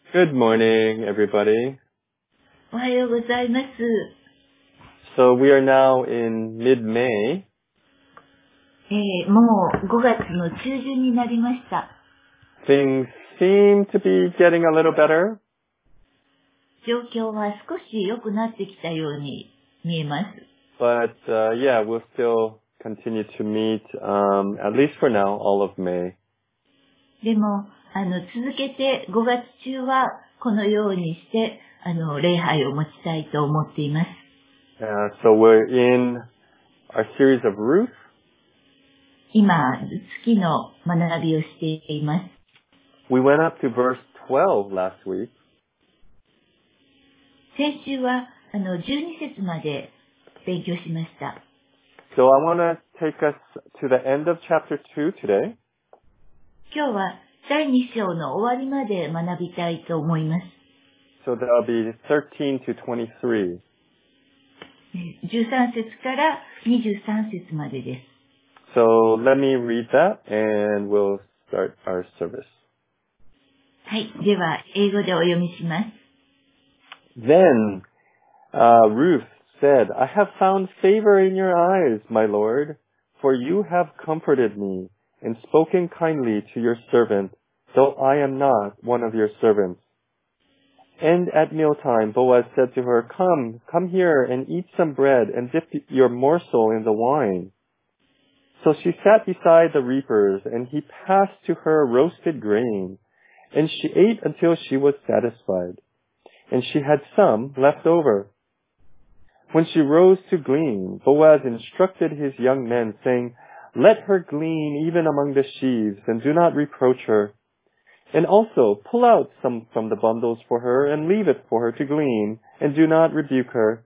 Good morning, everybody. おはようございます。 So we are now in mid-May. もう5月の中旬になりました。 Things seem to be getting a little better. 状況は少し良くなってきたように見えます。 But yeah, we'll still continue to meet, at least for now, all of May. でも、続けて5月中はこのようにして、礼拝を持ちたいと思っています。 So we're in our series of Ruth. 今、月の学びをしています。 We went up to verse 12 last week. 先週は、12節まで勉強しました。 So I want to take us to the end of chapter 2 today. 今日は第2章の終わりまで学びたいと思います。 So that'll be 13 to 23. 13節から23節までです。 So let me read that and we'll start our service. はい。では、英語でお読みします。 Then Ruth said, I have found favor in your eyes, my lord, for you have comforted me and spoken kindly to your servant, though I am not one of your servants. And at mealtime, Boaz said to her, Come here and eat some bread and dip your morsel in the wine. So she sat beside the reapers, and he passed to her roasted grain, and she ate until she was satisfied, and she had some left over. When she rose to glean, Boaz instructed his young men, saying, Let her glean even among the sheaves, and do not reproach her. And also pull out some from the bundles for her, and leave it for her to glean, and do not rebuke her.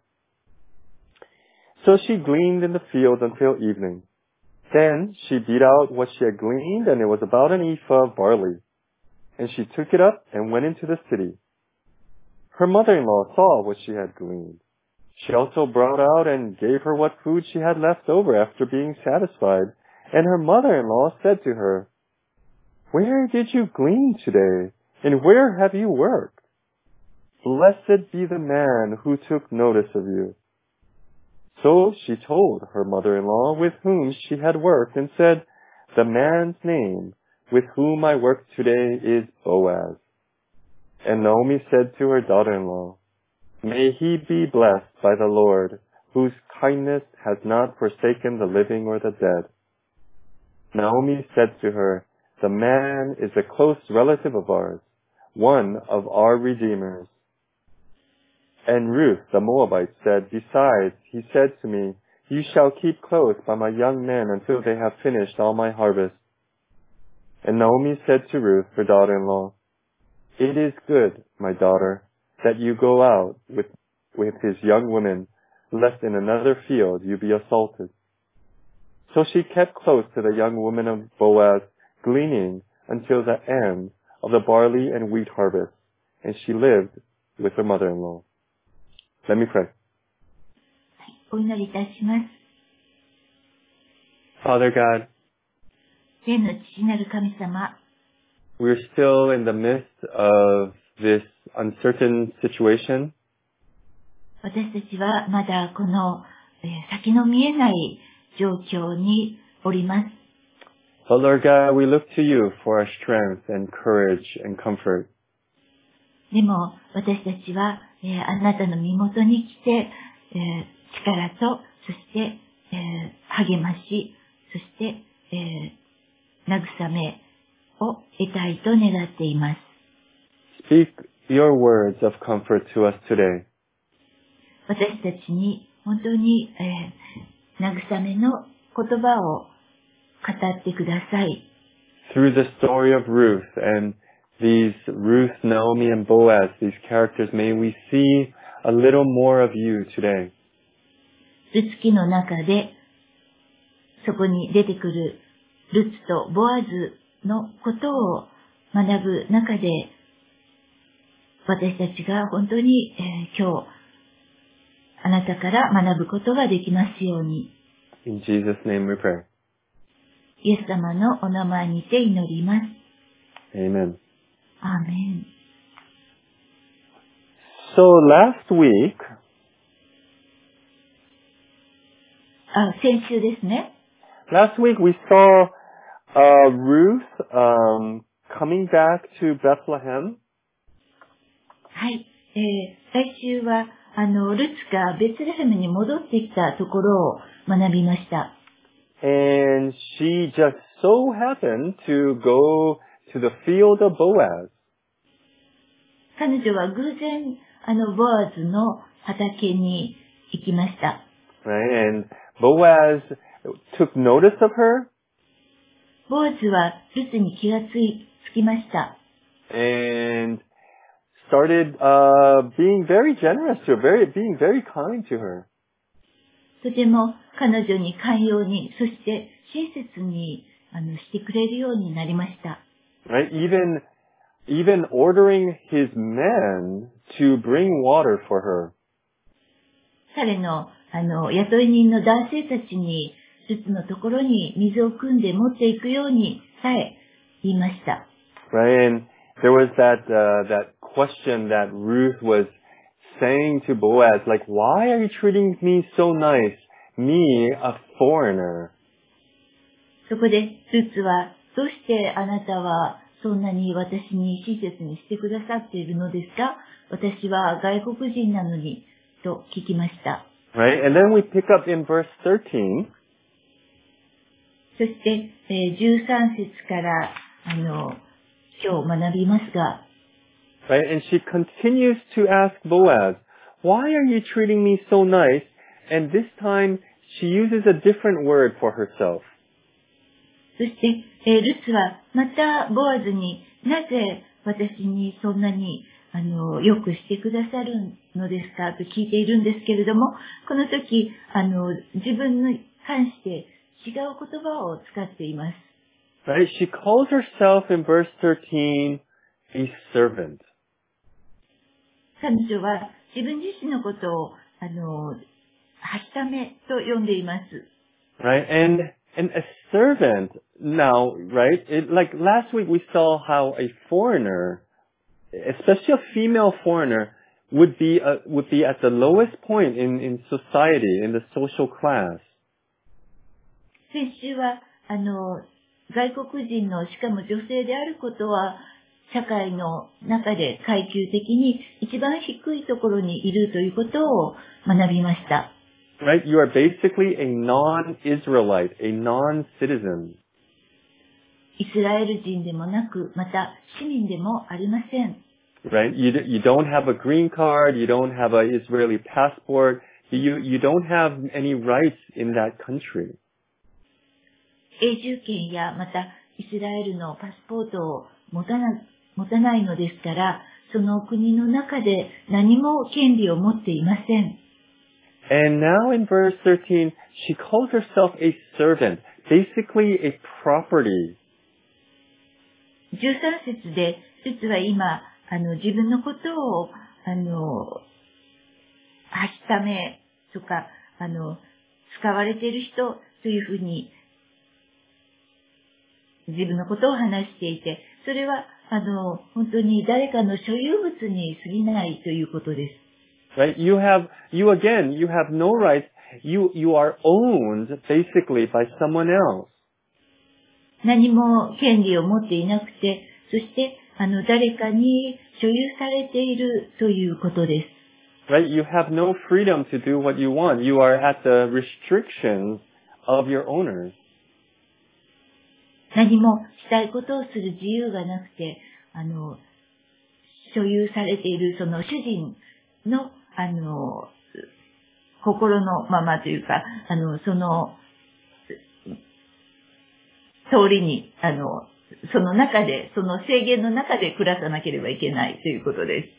So she gleaned in the field until evening. Then she beat out what she had gleaned, and it was about an ephah of barley. And she took it up and went into the city. Her mother-in-law saw what she had gleaned. She also brought out and gave her what food she had left over after being satisfied. And her mother-in-law said to her, Where did you glean today? And where have you worked? Blessed be the man who took notice of you. So she told her mother-in-law with whom she had worked and said, The man's name with whom I worked today is Boaz. And Naomi said to her daughter-in-law, May he be blessed by the Lord, whose kindness has not forsaken the living or the dead. Naomi said to her, The man is a close relative of ours, one of our redeemers. And Ruth the Moabite said, Besides, he said to me, You shall keep close by my young men until they have finished all my harvest. And Naomi said to Ruth, her daughter-in-law, It is good, my daughter, that you go out with his young women, lest in another field you be assaulted. So she kept close to the young woman of Boaz, gleaning until the end of the barley and wheat harvest, and she lived with her mother-in-law. Let me pray. お祈りいたします。 Father God, 天の父なる神様、 we're still in the midst of this uncertain situation. 私たちはまだこの、先の見えない状況におります。 But Lord God, we look to you for our strength and courage and comfort. でも私たちは、あなたの身元に来て、力と、そして、励まし、そして、慰めを得たいと願っています。 Speak your words of comfort to us today. 私たちに本当に、慰めの言葉を語ってください。 Through the story of Ruth and these Ruth, Naomi, and Boaz, these characters, may we see a little more of you today. ルツ記の中で、そこに出てくるルツとボアズのことを学ぶ中で、私たちが本当に、今日、あなたから学ぶことができますように。 In Jesus' name we pray. イエス様のお名前にて祈ります。 Amen. アーメン。 So last week, 先週ですね。 last week we saw Ruth coming back to Bethlehem. はい。来週は、ルツがベツレヘムに戻ってきたところを学びました。 And she just so happened to go to the field of Boaz. 彼女は偶然、ボアズの畑に行きました。 Right? And Boaz took notice of her. ボアズはルツに気がつきました。 And started being very generous to her, being very kind to her. とても彼女に寛容に、そして親切にしてくれるようになりました。 Right? Even ordering his men to bring water for her. 彼の雇い人の男性たちにルツのところに水を汲んで持っていくようにさえ言いました。 Right? And there was that question that Ruth was saying to Boaz, like, why are you treating me so nice? Me, a foreigner. そこでルツは、どうしてあなたはそんなに私に親切にしてくださっているのですか？私は外国人なのに、と聞きました。 Right? And then we pick up in verse 13. そして、13節から今日学びますが、 Right? And she continues to ask Boaz, why are you treating me so nice? And this time she uses a different word for herself. そして、ルツはまたボアズになぜ私にそんなによくしてくださるのですかと聞いているんですけれども、この時自分に関して違う言葉を使っています。 Right? She calls herself in verse 13 a servant. 彼女は自分自身のことをはしためと呼んでいます。 Right? And a servant now, right? Like last week we saw how a foreigner, especially a female foreigner, would be at the lowest point in society, in the social class. 先週は外国人のしかも女性であることは社会の中で階級的に一番低いところにいるということを学びました。 Right? You are basically a non-Israelite, a non-citizen. イスラエル人でもなく、また市民でもありません。 Right? You don't have a green card, you don't have an Israeli passport, you don't have any rights in that country. 永住権やまたイスラエルのパスポートを持たないのですから、その国の中で何も権利を持っていません。 And now in verse 13, she calls herself a servant, basically a property. 13節で、実は今、自分のことを、はしためとか、使われている人というふうに、自分のことを話していて、それは、本当に誰かの所有物に過ぎないということです。 Right? You have no rights. You are owned basically by someone else. 何も権利を持っていなくて、そして、誰かに所有されているということです。 Right? You have no freedom to do what you want. You are at the restrictions of your owners. 何もしたいことをする自由がなくて、所有されているその主人の、心のままというか、その、通りに、その中で、その制限の中で暮らさなければいけないということです。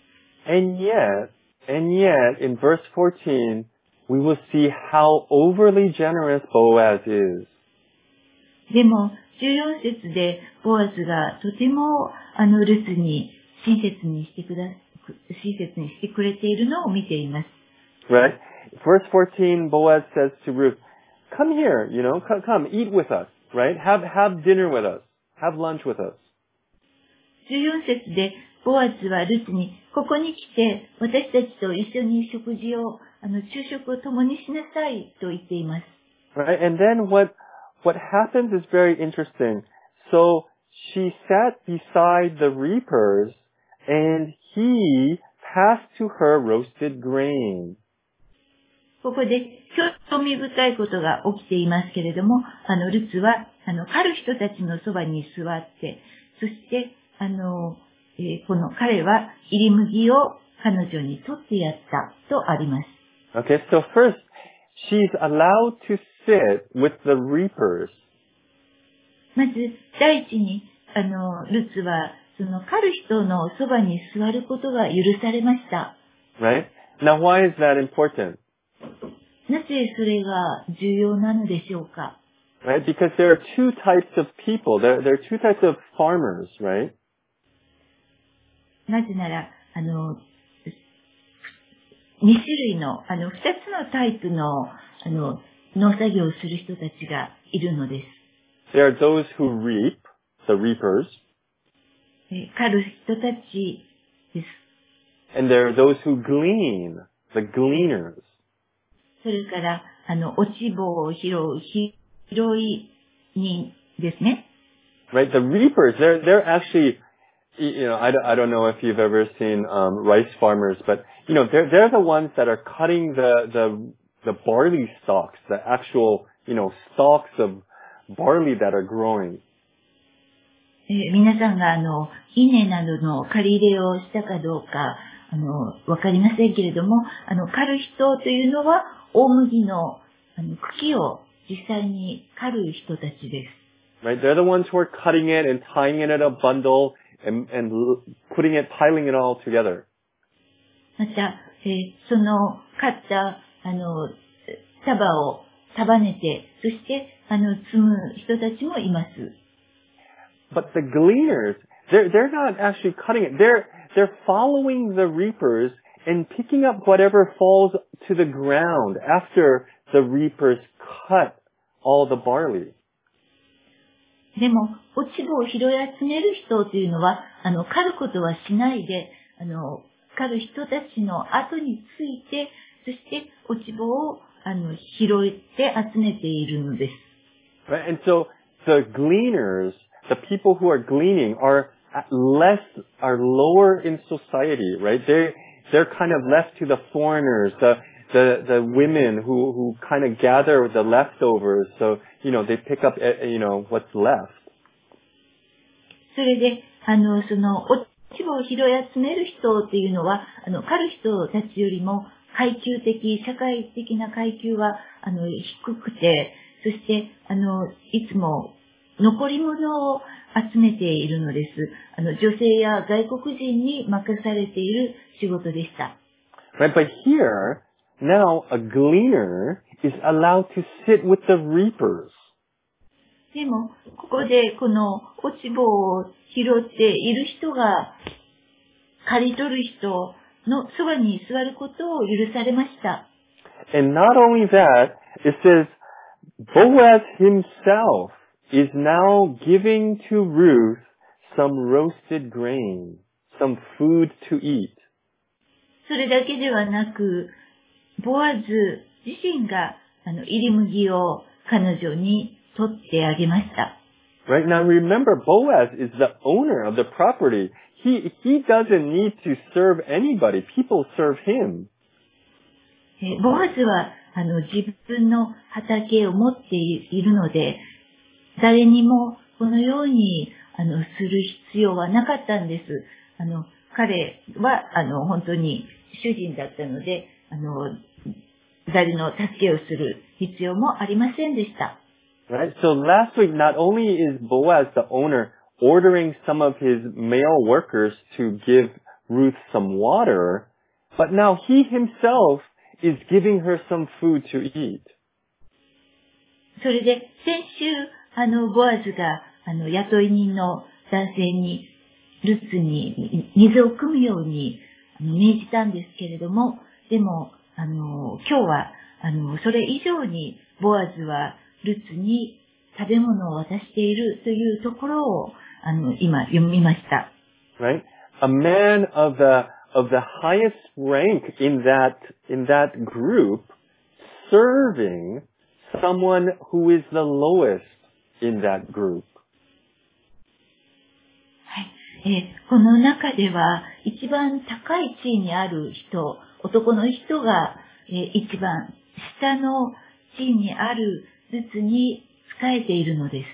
And yet, in verse 14, we will see how overly generous Boaz is. でも、14節で、ボアズがとても、ルツに親切にしてくれているのを見ています。 Right? Verse 14, Boaz says to Ruth, come here, come, eat with us, right? Have dinner with us. Have lunch with us. 14節で、 ボアズはルツに、ここに来て、私たちと一緒に食事を、昼食を共にしなさいと言っています。 Right? And then what happens is very interesting. So she sat beside the reapers and he passed to her roasted grain. ここで興味深いことが起きていますけれども、ルツは、狩る人たちのそばに座って、そして、この彼は入り麦を彼女に取ってやったとあります。 Okay, so first, she's allowed to sit with the reapers. まず、第一に、ルツは、その狩る人のそばに座ることが許されました。 Right? Now, why is that important? なぜそれが重要なのでしょうか？ Right? Because there are two types of people. There are two types of farmers, right? なぜなら、二種類の、二つのタイプの、農作業をする人たちがいるのです。 There are those who reap, the reapers. 狩る人たちです。 And there are those who glean, the gleaners. それから、落ち葉を拾う、拾い人ですね。 Right? The reapers, they're actually, I don't know if you've ever seen, rice farmers, but, they're the ones that are cutting the barley stalks, the actual, stalks of barley that are growing. 皆さんが稲などの刈り入れをしたかどうか、わかりませんけれども、刈る人というのは、大麦の、茎を実際に刈る人たちです。 Right? They're the ones who are cutting it and tying it in a bundle and putting it, piling it all together. また、その刈った、束を束ねて、そして、積む人たちもいます。 But the gleaners, they're not actually cutting it. They're following the reapers and picking up whatever falls to the ground after the reapers cut all the barley. でも、落ち葉を拾い集める人というのは、刈ることはしないで、刈る人たちの後について、そして落ち葉を、拾って集めているのです。 Right? And so the gleaners, the people who are gleaning are lower in society, right? They're kind of left to the foreigners, the women who kind of gather the leftovers. So, they pick up, what's left. それで、その、落ち葉を拾い集める人っていうのは、狩る人たちよりも階級的、社会的な階級は、低くて、そして、いつも残り物を集めているのです。女性や外国人に任されている仕事でした。 Right, but here, now a gleaner is allowed to sit with the reapers. でも、ここでこの落ち葉を拾っている人が、刈り取る人のそばに座ることを許されました。 And not only that, it says, Boaz himself is now giving to Ruth some roasted grain, some food to eat. それだけではなく、ボアズ自身が、入り麦を彼女に取ってあげました。 Right now, remember, Boaz is the owner of the property. He doesn't need to serve anybody. People serve him. ボアズは、自分の畑を持っているので、誰にもこのように、する必要はなかったんです。彼は、本当に主人だったので、誰の助けをする必要もありませんでした。 Right? So last week, not only is Boaz the owner ordering some of his male workers to give Ruth some water, but now he himself is giving her some food to eat. それで、先週、ボアズが、雇い人の男性に、ルツに水を汲むように、命じたんですけれども、でも、今日は、それ以上に、ボアズは、ルツに食べ物を渡しているというところを、今読みました。 Right? a man of the highest rank in that group serving someone who is the lowest in that group. はい。この中では一番高い地位にある人、男の人が一番下の地位にある列に仕えているのです。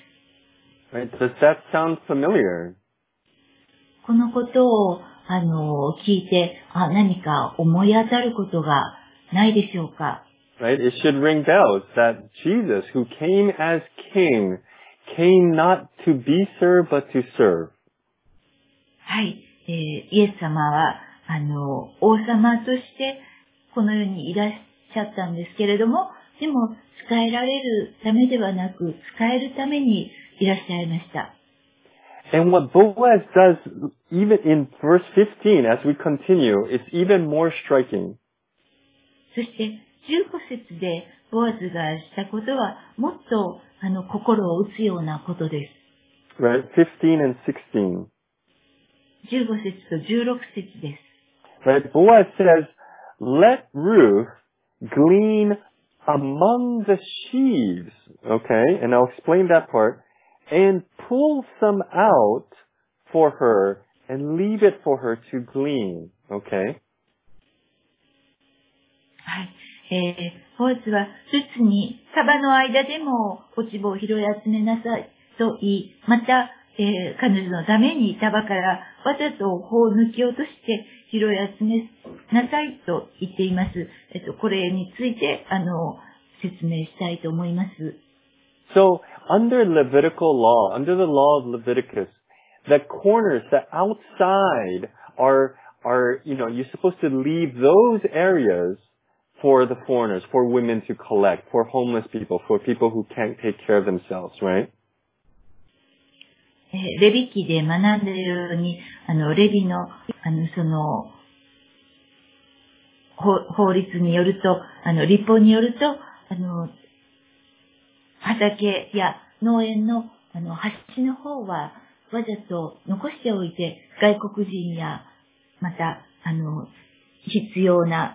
Right? Does that sound familiar? このことを聞いて、何か思い当たることがないでしょうか。 Right? It should ring bells that Jesus, who came as king, came not to be served but to serve. はい。イエス様は、王様としてこの世にいらっしゃったんですけれども、でも、仕えられるためではなく、仕えるためにいらっしゃいました。 And what Boaz does, even in verse 15, as we continue, it's even more striking. そして、15節でボアズがしたことは、もっと、心を打つようなことです。 Right? 15 and 16. 15節と16節です。 Right? Boaz says, let Ruth glean among the sheaves. Okay? And I'll explain that part. And pull some out for her and leave it for her to glean. Okay? はい。ボアズは、ルツに、束の間でも落ち葉を拾い集めなさいと言い、また、彼女のために束からわざと穂を抜き落として拾い集めなさいと言っています。これについて、説明したいと思います。 So, under Levitical law, under the law of Leviticus, the corners, the outside are, you're supposed to leave those areas for the foreigners, for women to collect, for homeless people, for people who can't take care of themselves, right? レビ記で学んでいるように、レビの、法律によると、立法によると、畑や農園の、端の方は、わざと残しておいて、外国人や、また、必要な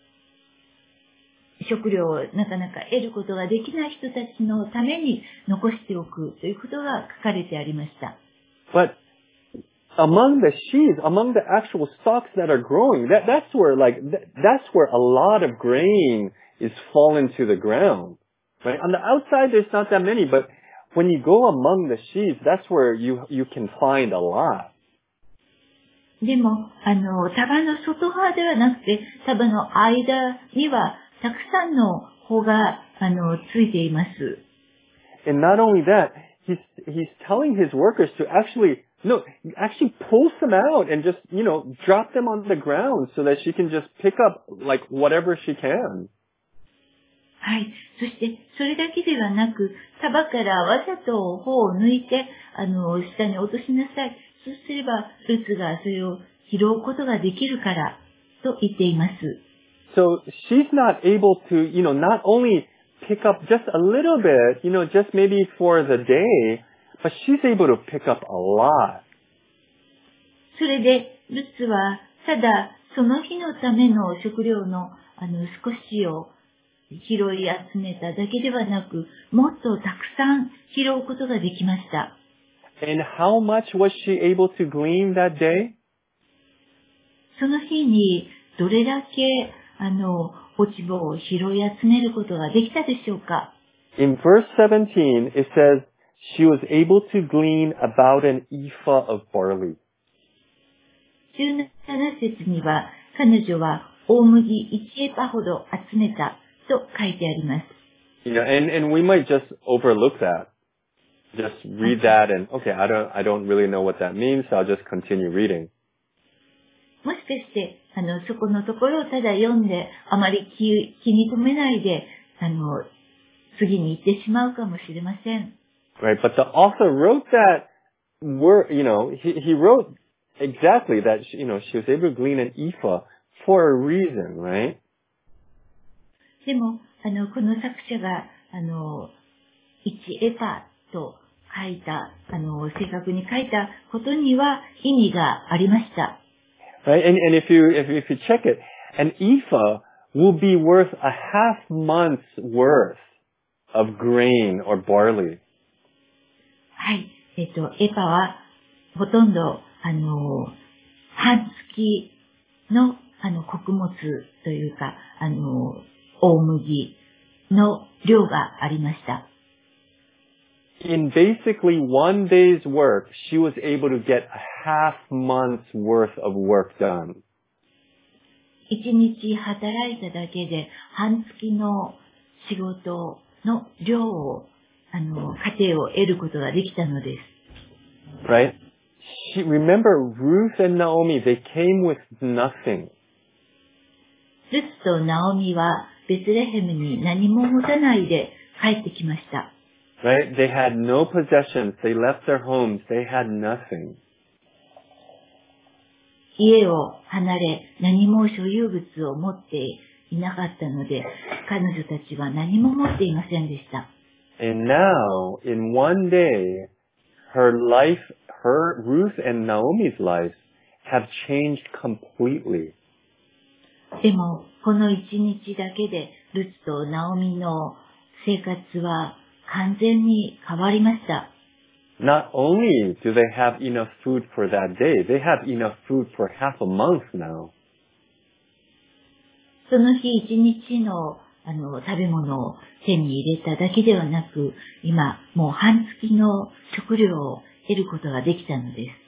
食料をなかなか得ることができない人たちのために残しておくということが書かれてありました。 But among the sheaves, among the actual stalks that are growing, that's where a lot of grain is fallen to the ground. Right? On the outside there's not that many, but when you go among the sheaves, that's where you can find a lot. でも、束の外側ではなくて、束の間にはたくさんの穂が、ついています。 And not only that, he's telling his workers to actually pull some out and just, drop them on the ground so that she can just pick up, like, whatever she can. はい。そして、それだけではなく、束からわざと穂を抜いて、下に落としなさい。そうすれば、ルツがそれを拾うことができるから、と言っています。 So she's not able to, not only pick up just a little bit, just maybe for the day, but she's able to pick up a lot. それで、ルツは、ただ、その日のための食料の、少しを拾い集めただけではなく、もっとたくさん拾うことができました。 And how much was she able to glean that day? その日に、どれだけ、落ち葉を拾い集めることができたでしょうか。 In verse 17, it says, she was able to glean about an ephah of barley. 17節には、彼女は大麦1エパほど集めたと書いてあります。 And we might just overlook that. Just read that and, okay, I don't really know what that means, so I'll just continue reading. もしかして、そこのところをただ読んで、あまり気に留めないで、次に行ってしまうかもしれません。 Right, but the author wrote that word, he wrote exactly that, she was able to glean an ephah for a reason, right? でも、この作者が、1エパと書いた、正確に書いたことには意味がありました。 Right? And if you check it, an ephah will be worth a half month's worth of grain or barley. はい。エパは、ほとんど、半月の、穀物というか、大麦の量がありました。 In basically one day's work, she was able to get a half month's worth of work done. 一日働いただけで半月の仕事の量を、家庭を得ることができたのです。 Right? Remember, Ruth and Naomi, they came with nothing. ルツとナオミはベツレヘムに何も持たないで帰ってきました。 Right? They had no possessions. They left their homes. They had nothing. 家を離れ何も所有物を持っていなかったので、彼女たちは何も持っていませんでした。 And now, in one day, Ruth and Naomi's lives have changed completely. でも、この一日だけで、ルツとナオミの生活は完全に変わりました。 Not only do they have enough food for that day, they have enough food for half a month now. その日一日の、食べ物を手に入れただけではなく、今、もう半月の食料を得ることができたのです。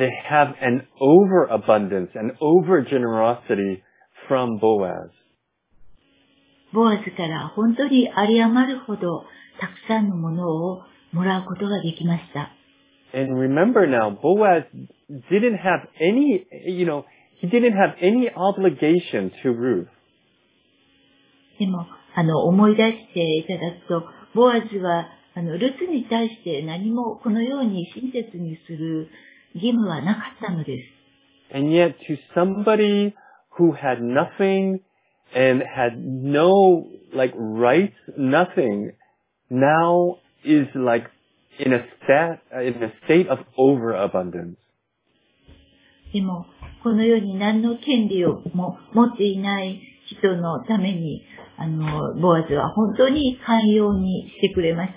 They have an overabundance, an overgenerosity from Boaz. ボアズから本当に有り余るほどたくさんのものをもらうことができました。 And remember now, Boaz didn't have any, he didn't have any obligation to Ruth. でも、思い出していただくと、ボアズは、ルツに対して何もこのように親切にする義務はなかったのです。 And yet to somebody who had nothing and had no, rights, nothing, now is in a state of overabundance. でも、このように何の権利をも持っていない人のために、ボアズは本当に寛容にしてくれました。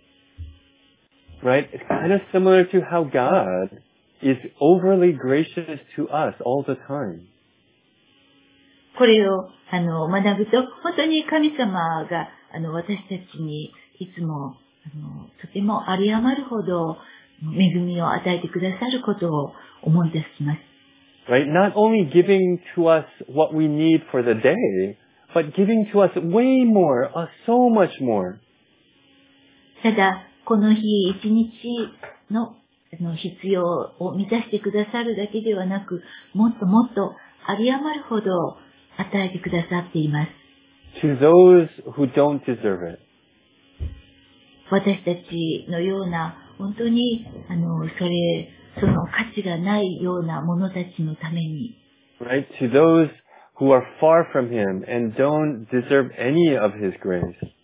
Right? It's kind of similar to how God is overly gracious to us all the time. これを、学ぶと、本当に神様が、私たちにいつも、とても有り余るほど恵みを与えてくださることを思い出します。 Right? Not only giving to us what we need for the day, but giving to us way more, so much more. ただ、この日一日の必要を満たしてくださるだけではなく、もっともっと有り余るほど与えてくださっています。 To those who don't deserve it. 私たちのような、本当に、その価値がないような者たちのために。 Right? To those who are far from Him and don't deserve any of His grace.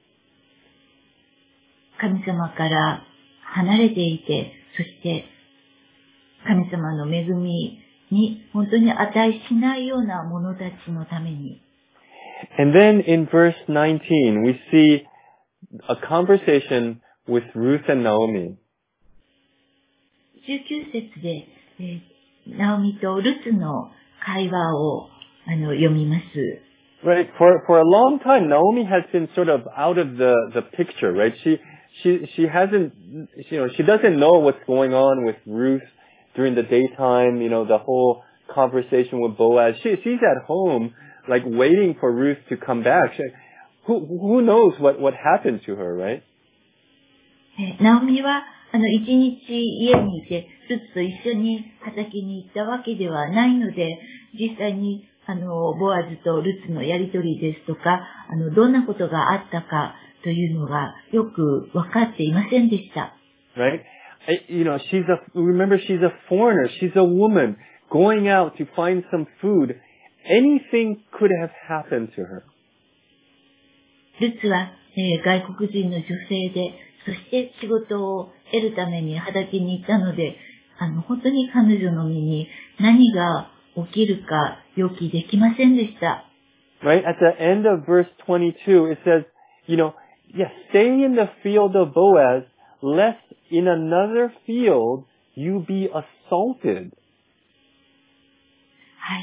神様から離れていて、そして神様の恵みに本当に値しないような者たちのために。 And then in verse 19, we see a conversation with Ruth and Naomi. 19節で、ナオミとルツの会話を読みます。 Right, for a long time, Naomi has been sort of out of the picture, right? She hasn't, she doesn't know what's going on with Ruth during the daytime, the whole conversation with Boaz. She's at home, waiting for Ruth to come back. Who knows what happened to her, right? ナオミは、一日家にいて、ルツと一緒に畑に行ったわけではないので、実際に、ボアズとルツのやりとりですとか、どんなことがあったかというのがよくわかっていませんでした。 Right? Remember she's a foreigner, she's a woman going out to find some food. Anything could have happened to her. ルツは、外国人の女性で、 そして仕事を得るために畑に行ったので、本当に彼女の身に何が起きるか予期できませんでした。 Right? At the end of verse 22, it says, stay in the field of Boaz, lest in another field you be assaulted. はい。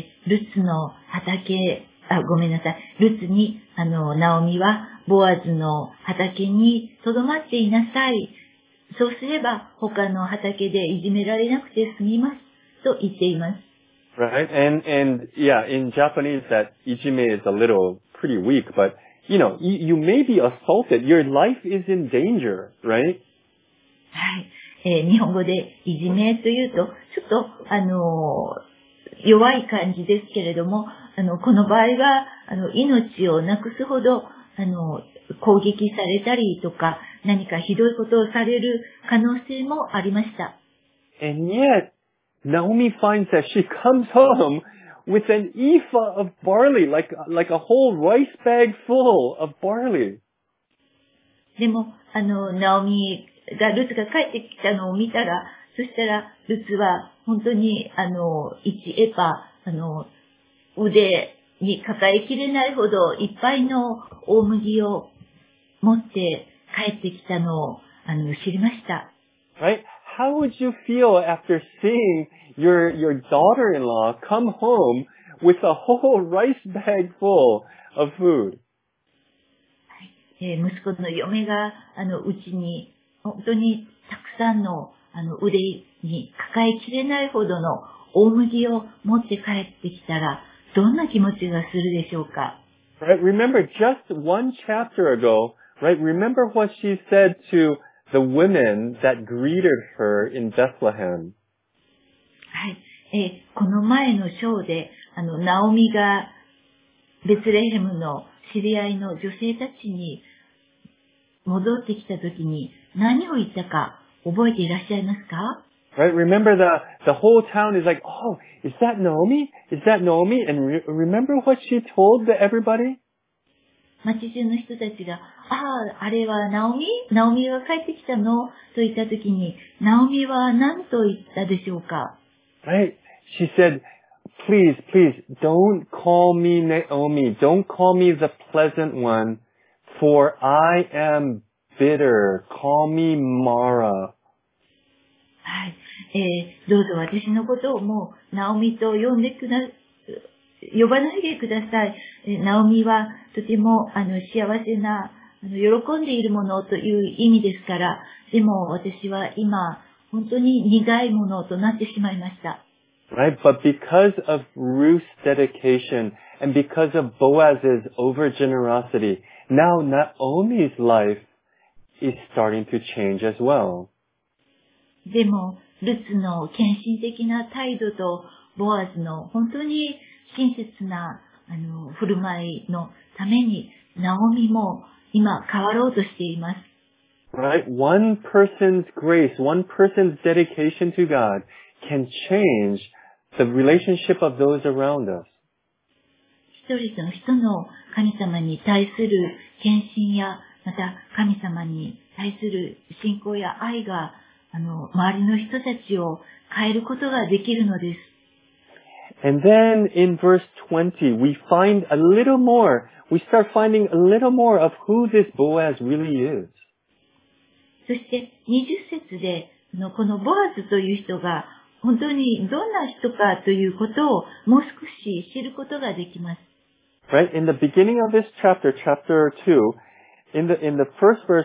ルツの畑、ごめんなさい。ルツに、ナオミは、ボアズの畑に留まっていなさい。そうすれば、他の畑でいじめられなくて済みます。と言っています。 Right? And in Japanese that ijime is a little pretty weak, but, you may be assaulted. Your life is in danger, right? はい。日本語でいじめというと、ちょっと、弱い感じですけれども、この場合は、命をなくすほど、攻撃されたりとか、何かひどいことをされる可能性もありました。 And yet, Naomi finds that she comes home with an ephah of barley, like a whole rice bag full of barley. でも、ナオミルツが帰ってきたのを見たら、そしたら、ルツは本当に、1エパ、腕に抱えきれないほどいっぱいの大麦を持って帰ってきたのを、知りました。 Right? How would you feel after seeing your daughter-in-law come home with a whole rice bag full of food? 息子の嫁が、うちに、本当にたくさんの、腕に抱えきれないほどの大麦を持って帰ってきたら、どんな気持ちがするでしょうか？ Right? Remember just one chapter ago, right? Remember what she said to the women that greeted her in Bethlehem. はい。この前の章で、ナオミがベツレヘムの知り合いの女性たちに戻ってきたときに何を言ったか覚えていらっしゃいますか？ Right? Remember the whole town is like, oh, is that Naomi? Is that Naomi? And remember what she told everybody? 町中の人たちが、あれはナオミが帰ってきたのと言ったときに、ナオミは何と言ったでしょうか？ Right? She said, please, don't call me Naomi. Don't call me the pleasant one, for I am bitter. Call me Mara. はい。どうぞ私のことをもう、ナオミと呼ばないでください。ナオミはとても幸せな、喜んでいるものという意味ですから、でも私は今、本当に苦いものとなってしまいました。 Right? But because of Ruth's dedication and because of Boaz's overgenerosity, now Naomi's life is starting to change as well. でも、ルツの献身的な態度と、ボアズの本当に親切な、振る舞いのために、ナオミも今変わろうとしています。 Right? One person's grace, one person's dedication to God can change the relationship of those around us. 一人の人の神様に対する献身や、また神様に対する信仰や愛が、周りの人たちを変えることができるのです。 And then in verse 20, we find a little more. We start finding a little more of who this Boaz really is. そして20節で、このボアズという人が本当にどんな人かということをもう少し知ることができます。 Right? In the beginning of this chapter 2, in the first verse,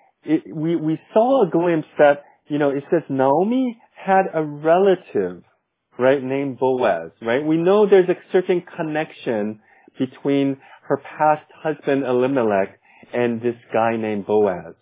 we saw a glimpse that, it says Naomi had a relative, right, named Boaz, right? We know there's a certain connection between her past husband Elimelech and this guy named Boaz.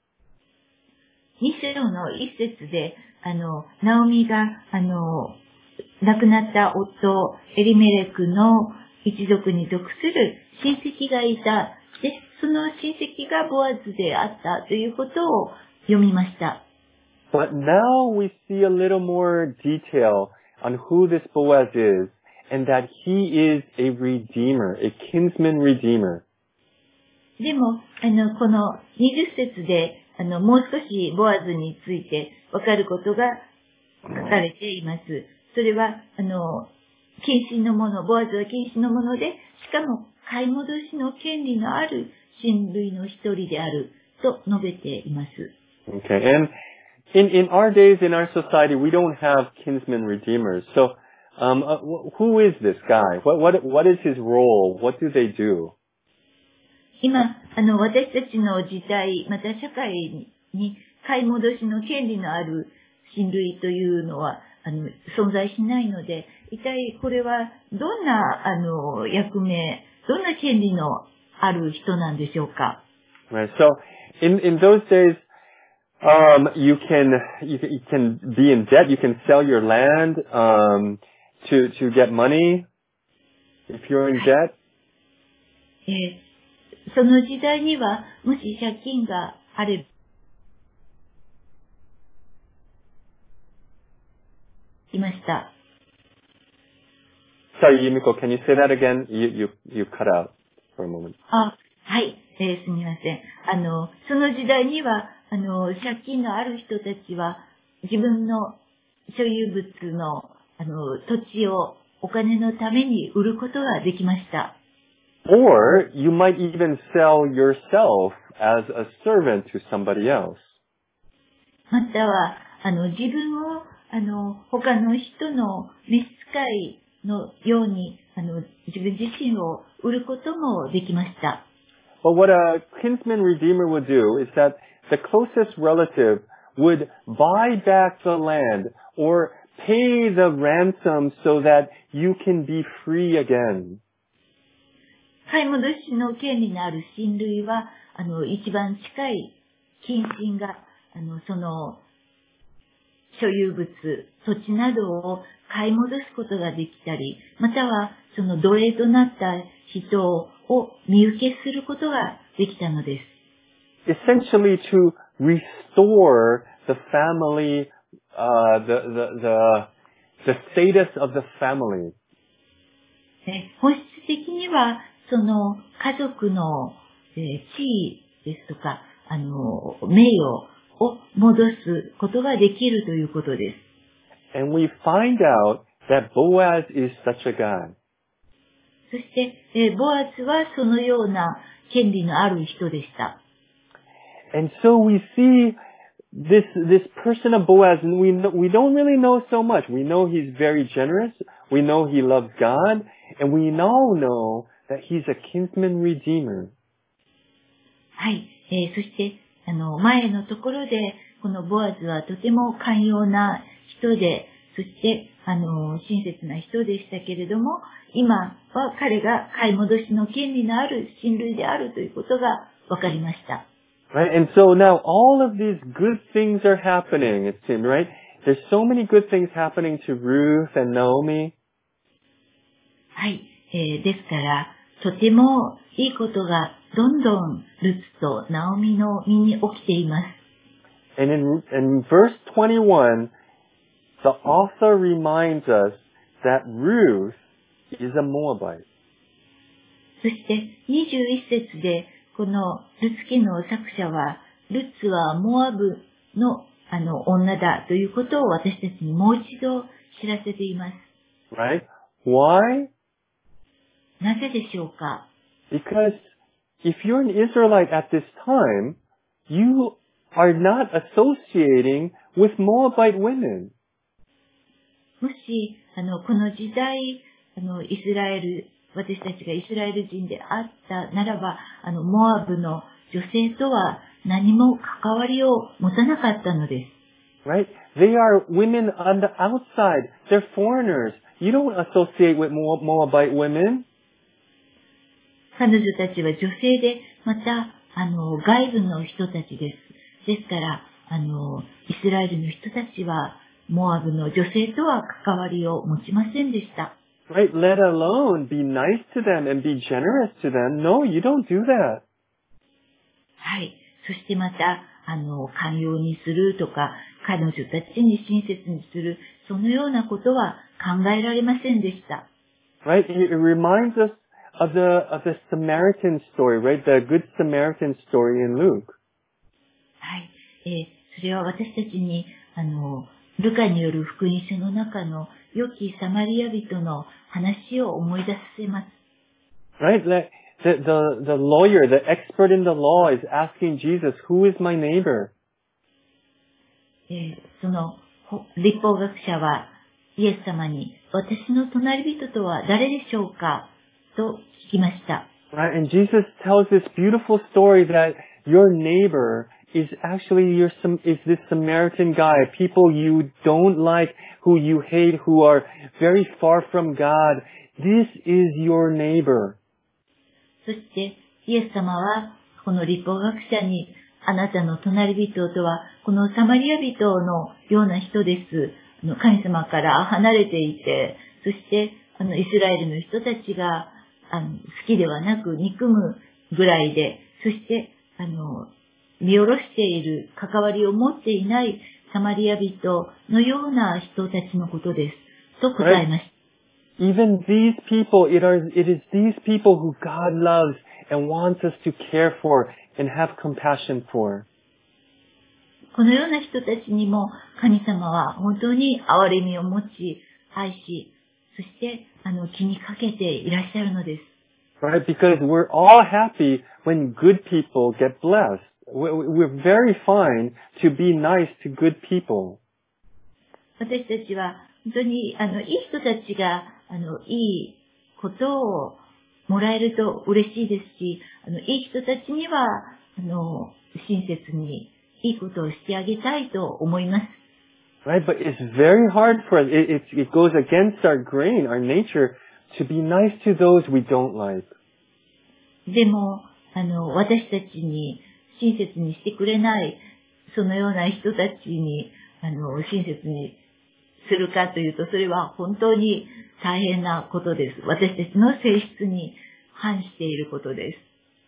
2章の一節で、ナオミが、亡くなった夫、エリメレクの一族に属する親戚がいた。で、その親戚がボアズであったということを読みました。 But now we see a little more detail on who this Boaz is, and that he is a redeemer, a kinsman redeemer. でも、この20節で、もう少しボアズについてわかることが書かれています。それは、近親のもの、ボアズは近親のもので、しかも、買い戻しの権利のある親類の一人であると述べています。 Okay, and in our days, in our society, we don't have kinsmen redeemers. So, who is this guy? What is his role? What do they do? 今、私たちの時代、また社会に買い戻しの権利のある親類というのは、存在しないので、一体これはどんな、役目、どんな権利のある人なんでしょうか。 Right. So, in those days, you can be in debt. You can sell your land, to get money if you're in debt. その時代には、もし借金があれば、いました。 Sorry, Yumiko, can you say that again? You cut out for a moment. はい、すみません。その時代には、借金のある人たちは、自分の所有物の、土地をお金のために売ることができました。 Or you might even sell yourself as a servant to somebody else. または、自分を、他の人の召使いのように、自分自身を売ることもできました。 But what a kinsman redeemer would do is that the closest relative would buy back the land or pay the ransom so that you can be free again. 買い戻しの権利のある親類は、一番近い近親が、その、所有物、土地などを買い戻すことができたり、または、その奴隷となった人を身請けすることができたのです。 Essentially to restore the family, the status of the family. 本質的には、その家族の地位ですとか、名誉を戻すことができるということです。 And we find out that Boaz is such a guy. そして、ボアズはそのような権利のある人でした。 And so we see this person of Boaz, and we don't really know so much. We know he's very generous. We know he loves God. And we now know that he's a kinsman redeemer. はい。そして、前のところで、このボアズはとても寛容な人で、そして、親切な人でしたけれども、今は彼が買い戻しの権利のある親類であるということが分かりました。 Right? And so now all of these good things are happening, it seems, right? There's so many good things happening to Ruth and Naomi. はい。ですから、とてもいいことがどんどんルツとナオミの身に起きています。 And in verse 21, the author reminds us that Ruth is a Moabite. そして21節でこのルツ記の作者はルツはモアブの女だということを私たちにもう一度知らせています。 Right? Why? なぜでしょうか？ Because if you're an Israelite at this time, you are not associating with Moabite women. もし、この時代、私たちがイスラエル人であったならば、モアブの女性とは何も関わりを持たなかったのです。 Right? They are women on the outside. They're foreigners. You don't associate with Moabite women. 彼女たちは女性で、また、外部の人たちです。ですから、イスラエルの人たちは、モアブの女性とは関わりを持ちませんでした。 Right? Let alone be nice to them and be generous to them. No, you don't do that. はい。そしてまた、寛容にするとか、彼女たちに親切にする、そのようなことは考えられませんでした。 Right? It reminds us of the Samaritan story, right? The Good Samaritan story in Luke. はい。それは私たちに、ルカによる福音書の中の良きサマリア人の話を思い出させます。 Right? The lawyer, the expert in the law is asking Jesus, who is my neighbor? その律法学者はイエス様に、私の隣人とは誰でしょうかと聞きました。 Right? And Jesus tells this beautiful story that your neighbor is actually is this Samaritan guy, people you don't like, who you hate, who are very far from God. This is your neighbor. そしてイエス様はこの律法学者に、あなたの隣人とはこのサマリア人のような人です。神様から離れていて、そしてイスラエルの人たちが好きではなく憎むぐらいで、そして見下ろしている、関わりを持っていないサマリア人のような人たちのことです。と答えました。 Even these people, it is these people who God loves and wants us to care for and have compassion for. このような人たちにも神様は本当に憐れみを持ち、愛し、そして気にかけていらっしゃるのです。 Right? Because we're all happy when good people get blessed. We're very fine to be nice to good people. 私たちは本当にいい人たちがいいことをもらえると嬉しいですし、いい人たちには親切にいいことをしてあげたいと思います。 Right? But it's very hard for us. It goes against our grain, our nature, to be nice to those we don't like. でも私たちに親切にしてくれないそのような人たちに親切にするかというと、それは本当に大変なことです。私たちの性質に反していることです。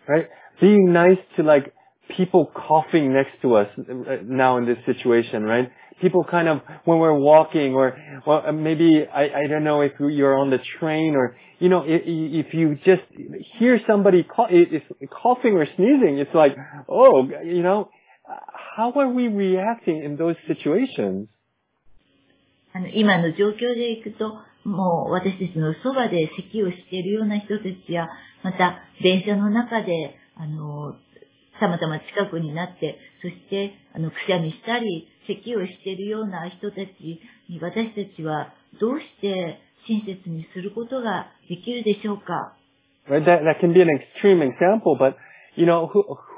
Right? Being nice to like people coughing next to us now in this situation, right? People kind of, when we're walking or, well, maybe, I don't know if you're on the train or, you know, if you just hear somebody coughing or sneezing, it's like, oh, you know, how are we reacting in those situations? 今の状況でいくと、もう私たちのそばで咳をしているような人たちや、また電車の中で、たまたま近くになって、そして、くしゃみしたり、咳をしているような人たちに私たちはどうして親切にすることができるでしょうか。 Right? That can be an extreme example, but, you know,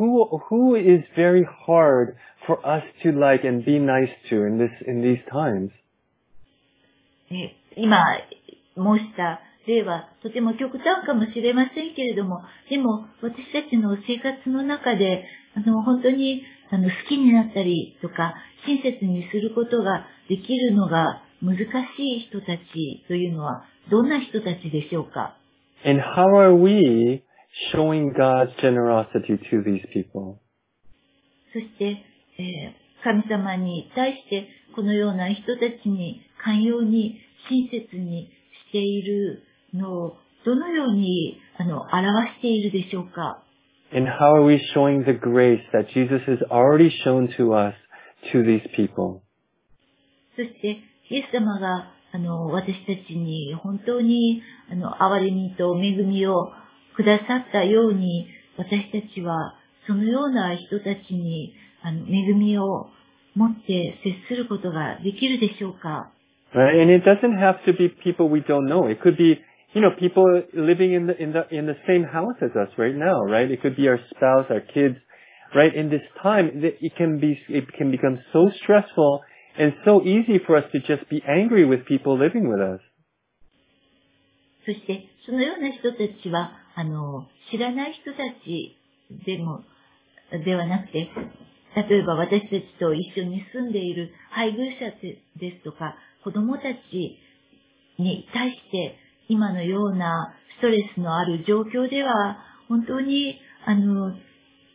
who is very hard for us to like and be nice to in these times? 今申した例はとても極端かもしれませんけれども、でも私たちの生活の中で本当に好きになったりとか親切にすることができるのが難しい人たちというのはどんな人たちでしょうか。 And how are we showing God's generosity to these people? そして、神様に対してこのような人たちに寛容に親切にしているのをどのように表しているでしょうか。 And how are we showing the grace that Jesus has already shown to us to these people? そしてイエス様が私たちに本当に憐れみと恵みをくださったように、私たちはそのような人たちに恵みを持って接することができるでしょうか。 Right? And it doesn't have to be people we don't know. It could be, you know, people living in the same house as us right now, right? It could be our spouse, our kids, right? In this time, it can become so stressful and so easy for us to just be angry with people living with us. そしてそのような人たちは知らない人たちではなくて、例えば私たちと一緒に住んでいる配偶者ですとか子供たちに対して今のようなストレスのある状況では本当に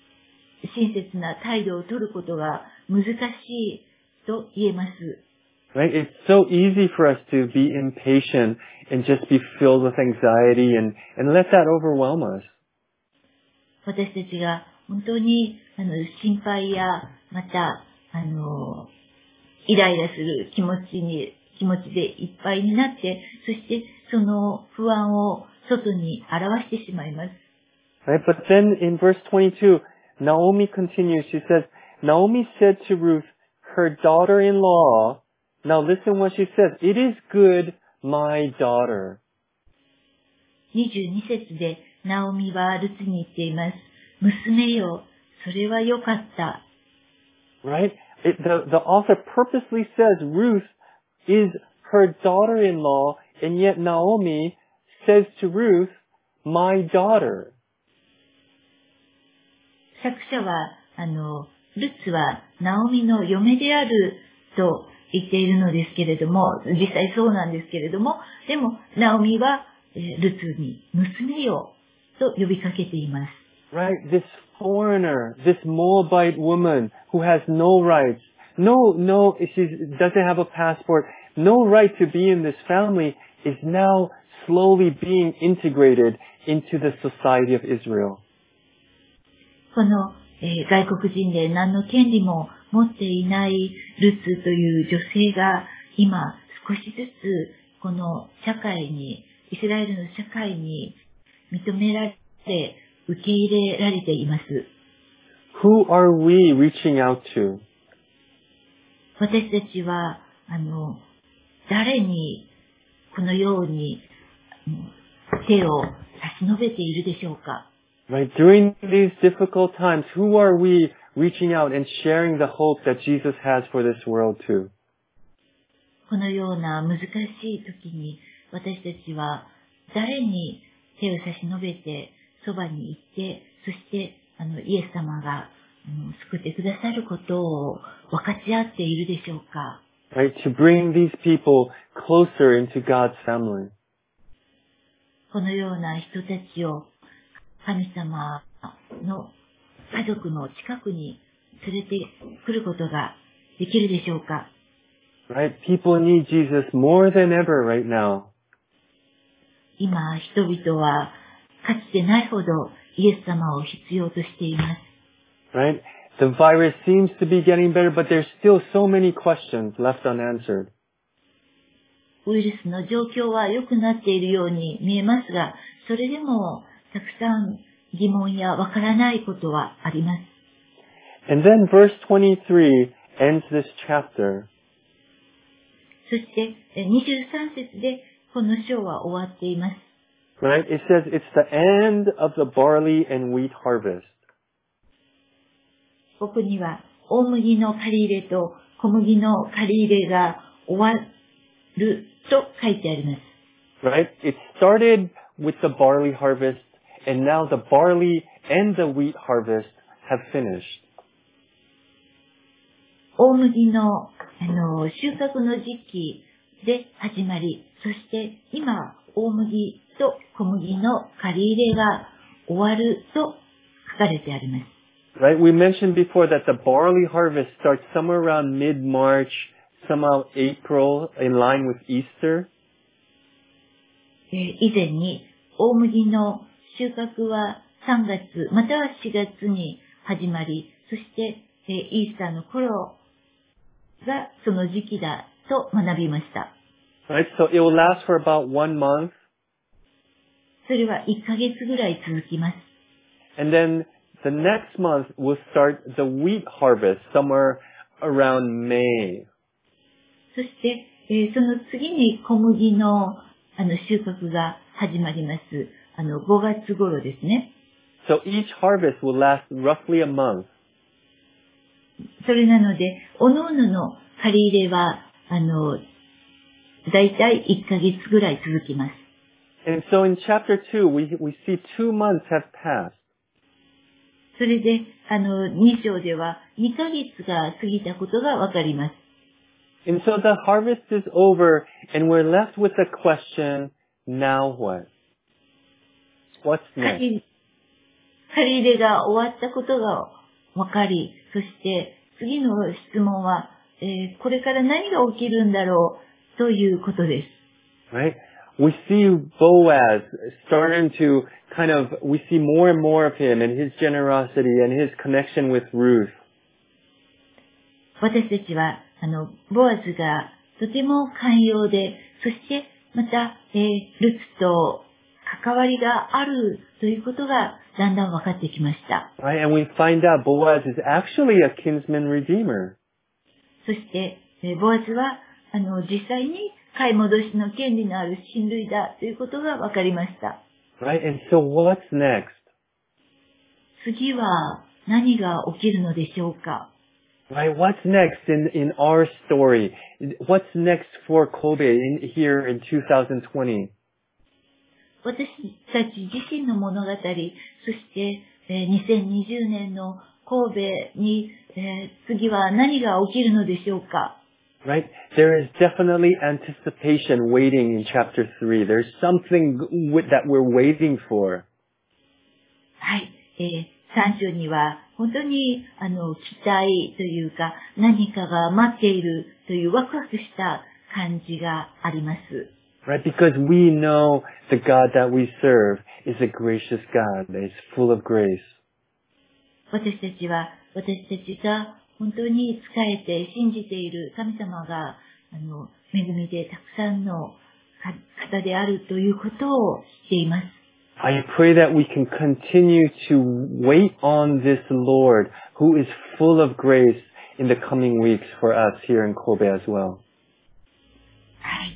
親切な態度を取ることが難しいと言えます。 Right? It's so easy for us to be impatient and just be filled with anxiety and let that overwhelm us. 私たちが本当に、心配や、また、イライラする気持ちでいっぱいになって、そしてその不安を外に表してしまいます。 Right? But then in verse 22, Naomi continues. She says, Naomi said to Ruth, her daughter-in-law, now listen what she says, it is good, my daughter. 22節で、ナオミはルツに言っています。娘よ、それは良かった。 Right? The author purposely says Ruth is her daughter-in-law, and yet Naomi says to Ruth, my daughter. 作者は、ルツはナオミの嫁であると言っているのですけれども、実際そうなんですけれども、でも、ナオミは、ルツに娘よと呼びかけています。 Right? This foreigner, this Moabite woman who has no rights, she doesn't have a passport, no right to be in this family, is now slowly being integrated into the society of Israel. この、外国人で何の権利も持っていないルツという女性が今少しずつこの社会に、イスラエルの社会に認められ、受け入れられています。 Who are we reaching out to? 私たちは、誰にこのように手を差し伸べているでしょうか。 Right? During these difficult times, who are we reaching out and sharing the hope that Jesus has for this world too? このような難しい時に私たちは誰に手を差し伸べてそばに行って、そしてイエス様が救ってくださることを分かち合っているでしょうか。 Right? To bring these people closer into God's family. このような人たちを神様の家族の近くに連れてくることができるでしょうか。 Right? People need Jesus more than ever right now. 今、人々はかつてないほどイエス様を必要としています。 Right? The virus seems to be getting better, but there's still so many questions left unanswered. ウイルスの状況は良くなっているように見えますが、それでもたくさん疑問やわからないことはあります。 And then verse 23 ends this chapter. そして23節でこの章は終わっています。 Right? It says it's the end of the barley and wheat harvest. ここには大麦の刈り入れと小麦の刈り入れが終わると書いてあります。 Right? It started with the barley harvest, and now the barley and the wheat harvest have finished. 大麦の、収穫の時期で始まり、そして今、大麦と小麦の刈り入れが終わると書かれてあります。 Right? We mentioned before that the barley harvest starts somewhere around mid-March, somehow April, in line with Easter. 以前に大麦の収穫は3月または4月に始まり、そしてイースターの頃がその時期だと学びました。 Right? So it will last for about 1 month. それは1ヶ月ぐらい続きます。 And then the next month we'll start the wheat harvest somewhere around May. そして、その次に小麦の収穫が始まります。5月頃ですね。 So each harvest will last roughly a month. それなので、おのおのの刈り入れは、だいたい1ヶ月ぐらい続きます。 And so in chapter 2, we see 2 months have passed. それで、2章では2ヶ月が過ぎたことがわかります。 And so the harvest is over, and we're left with the question, now what? What's 刈 next? り入れが終わったことがわかり、そして次の質問はこれから何が起きるんだろうということです。 Right? We see Boaz starting to we see more and more of him and his generosity and his connection with Ruth. 私たちは、ボアズがとても寛容で、そしてまた、ルツと関わりがあるということがだんだん分かってきました。 Right? And we find out Boaz is actually a kinsman redeemer. そして、ボアズは、実際に買い戻しの権利のある親類だということが分かりました。 Right? And so what's next? 次は何が起きるのでしょうか。 Right? What's next in our story? What's next for Kobe here in 2020? 私たち自身の物語、そして2020年の神戸に次は何が起きるのでしょうか。 Right? There is definitely anticipation waiting in chapter 3. There's something that we're waiting for. はい。3章には本当に期待というか何かが待っているというワクワクした感じがあります。 Right? Because we know the God that we serve is a gracious God that is full of grace. 私たちが本当に仕えて信じている神様が恵みでたくさんの方であるということを知っています。 I pray that we can continue to wait on this Lord who is full of grace in the coming weeks for us here in Kobe as well. はい。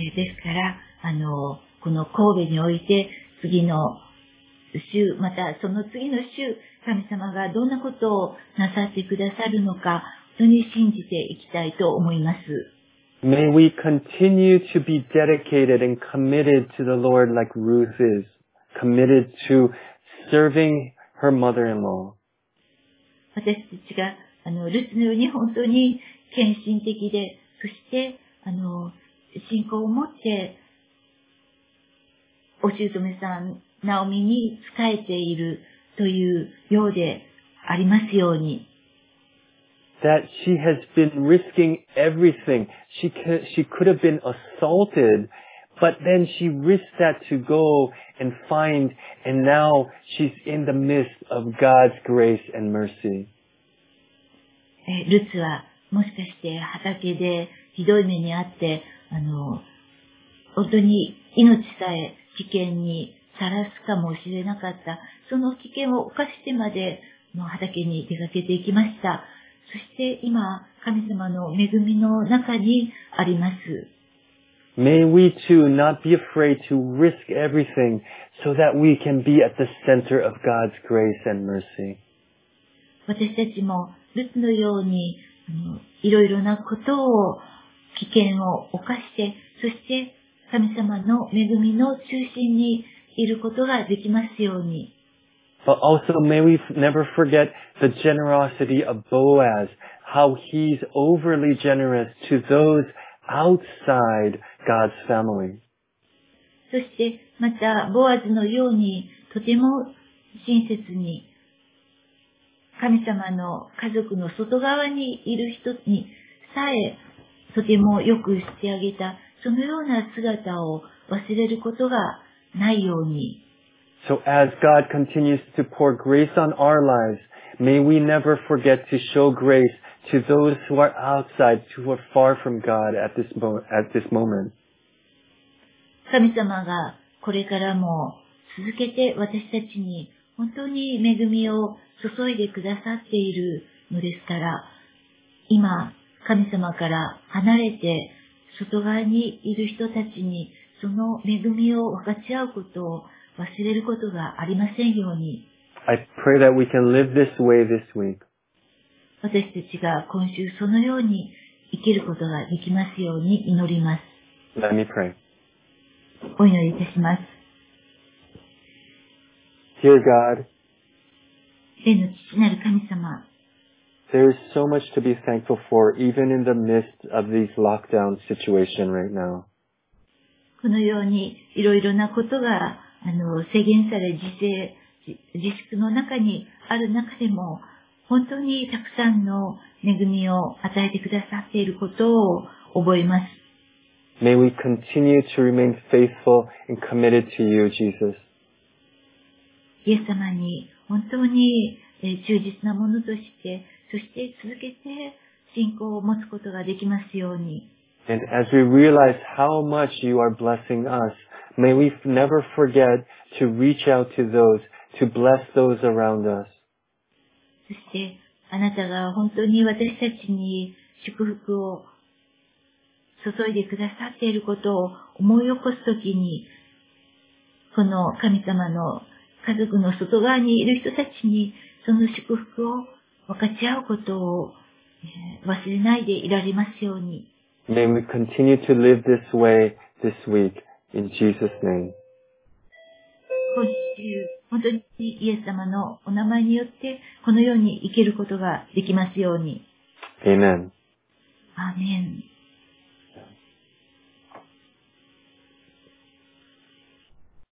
ですから、この神戸において次の週、またその次の週、神様がどんなことをなさってくださるのか、本当に信じていきたいと思います。 May we continue to be dedicated and committed to the Lord like Ruth is, committed to serving her mother-in-law. 私たちが、ルツのように本当に献身的で、そして、信仰を持って、お姑さん、ナオミに仕えているというようでありますように。 That she has been risking everything. She could have been assaulted, but then she risked that to go and find, and now she's in the midst of God's grace and mercy. ルツはもしかして畑でひどい目にあって、本当に命さえ危険にさらすかもしれなかった。その危険を冒してまで畑に出かけていきました。そして今、神様の恵みの中にあります。 May we too not be afraid to risk everything so that we can be at the center of God's grace and mercy. 私たちもルツのようにいろいろなことを危険を冒して、そして神様の恵みの中心にいることができますように。 But also may we never forget the generosity of Boaz, how he's overly generous to those outside God's family. そしてまたボアズのようにとても親切に神様の家族の外側にいる人にさえとてもよくしてあげた、そのような姿を忘れることがないように。 So as God continues to pour grace on our lives, may we never forget to show grace to those who are outside, who are far from God at this moment. 神様がこれからも続けて私たちに本当に恵みを注いでくださっているのですから、今神様から離れて外側にいる人たちにその恵みを分かち合うことを忘れることがありませんように。 I pray that we can live this way this week. 私たちが今週そのように生きることができますように祈ります。 Let me pray. お祈りいたします。 Dear God, 天の父なる神様、 there is so much to be thankful for even in the midst of these lockdown situation right now. このようにいろいろなことが制限され自粛の中にある中でも本当にたくさんの恵みを与えてくださっていることを覚えます。 May we continue to remain faithful and committed to you, Jesus. イエス様に本当に忠実なものとして、そして続けて信仰を持つことができますように。 And as we realize how much you are blessing us, may we never forget to reach out to those, to bless those around us. そしてあなたが本当に私たちに祝福を注いでくださっていることを思い起こすときに、この神様の家族の外側にいる人たちにその祝福を分かち合うことを忘れないでいられますように。 May we continue to live this way this week in Jesus' name. 今週、本当にイエス様のお名前によってこのように生きることができますように。 Amen. アーメン。